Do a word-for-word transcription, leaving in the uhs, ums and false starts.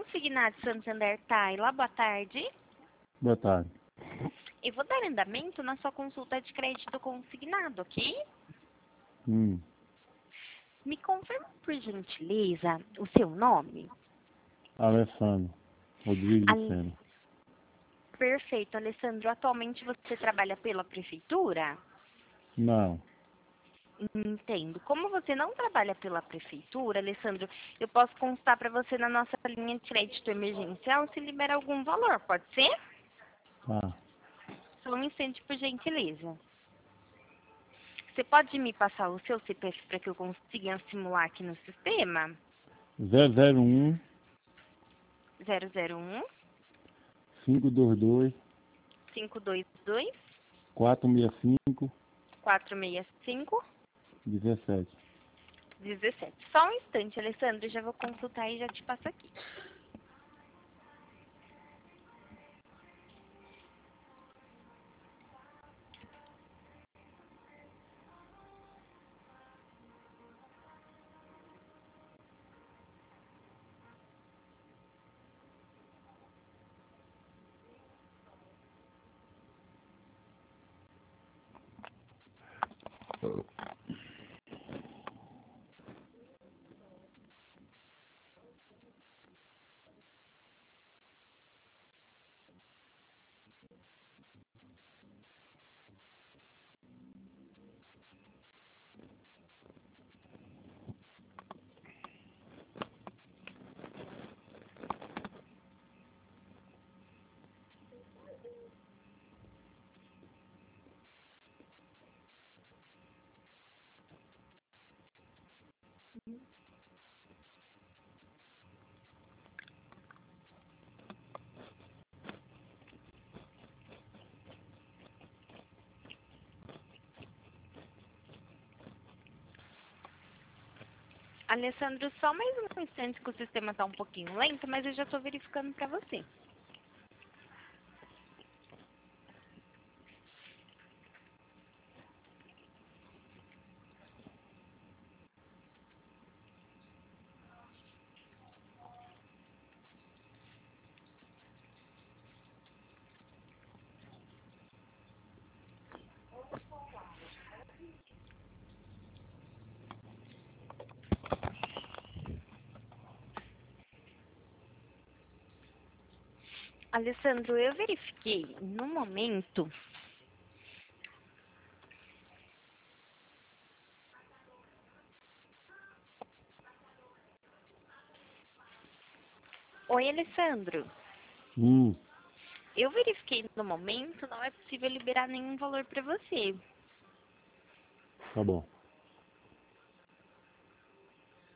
Consignado Santander Taila, boa tarde. Boa tarde. Eu vou dar andamento na sua consulta de crédito consignado, ok? Hum, Me confirma, por gentileza, o seu nome? Alessandro Rodrigues de Ale- Sena. Perfeito, Alessandro. Atualmente você trabalha pela prefeitura? Não, Entendo. Como você não trabalha pela prefeitura, Alessandro, eu posso constar para você na nossa linha de crédito emergencial se libera algum valor, pode ser? tá. Só um instante, por gentileza. Você pode me passar o seu C P F para que eu consiga simular aqui no sistema? zero zero um, zero zero um, cinco dois dois, cinco dois dois, quatro seis cinco, quatro seis cinco, dezessete. dezessete. Só um instante, Alessandro, já vou consultar e já te passo aqui. Alessandro, só mais um instante que o sistema está um pouquinho lento, mas eu já estou verificando para você. Alessandro, eu verifiquei no momento. Oi, Alessandro. Hum, Eu verifiquei no momento, não é possível liberar nenhum valor para você. tá bom.